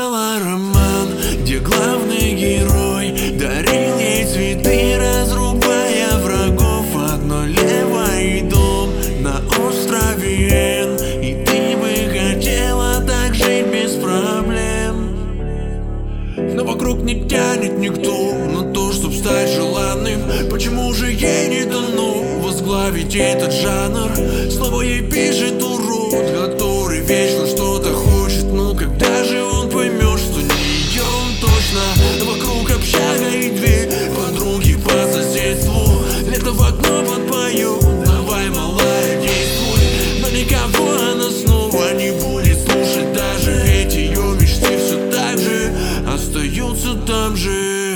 читала роман, где главный герой дарил ей цветы, разрубая врагов. Одно левый дом на острове Н, и ты бы хотела так жить без проблем. Но вокруг не тянет никто на то, чтоб стать желанным. Почему же ей не дано возглавить этот жанр? Снова ей пишет урод, который вечно что-то хочет. Но когда же он поймет, что не ее он точно? Вокруг общага и дверь, подруги по соседству. Лето в окно подпою, давай, малая, действуй. Но никого она снова не будет слушать. Даже эти ее мечты все так же остаются там же.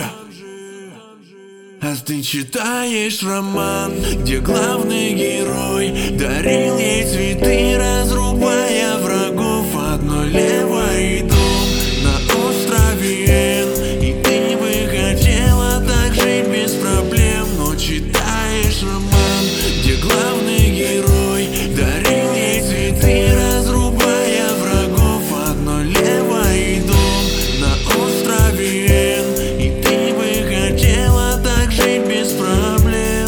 А ты читаешь роман, где главный герой дарил ей цветы, разрубая врагов. Одно левый дом на острове Н, и ты бы хотела так жить без проблем. Но читаешь роман, где главный герой дарил ей цветы, разрубая врагов. Одно левый дом на острове Н, и ты бы хотела так жить без проблем.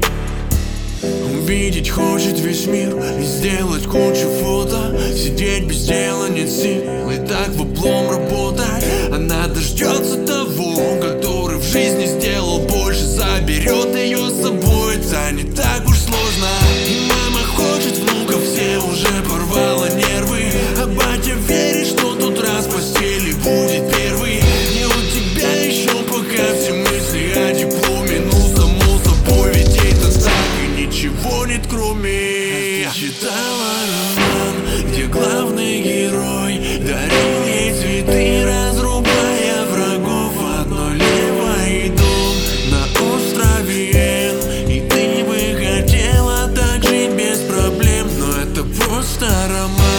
Увидеть хочет весь мир и сделать кучу фото. Сидеть без дела нет сил, и так в облом работать. Она дождется того, который в жизни сделал больше, заберет ее с собой. Это не так уж сложно. И мама хочет внуков, все уже порвала нервы. А батя верит, что тот раз в постели будет первый. Не у тебя еще пока все мысли о дипломе. Ну само собой, ведь это так, и ничего нет кроме. Читала роман, где главный герой дарил ей цветы, разрубая врагов. Одно левый дом на острове Н, и ты бы хотела так жить без проблем. Но это просто роман.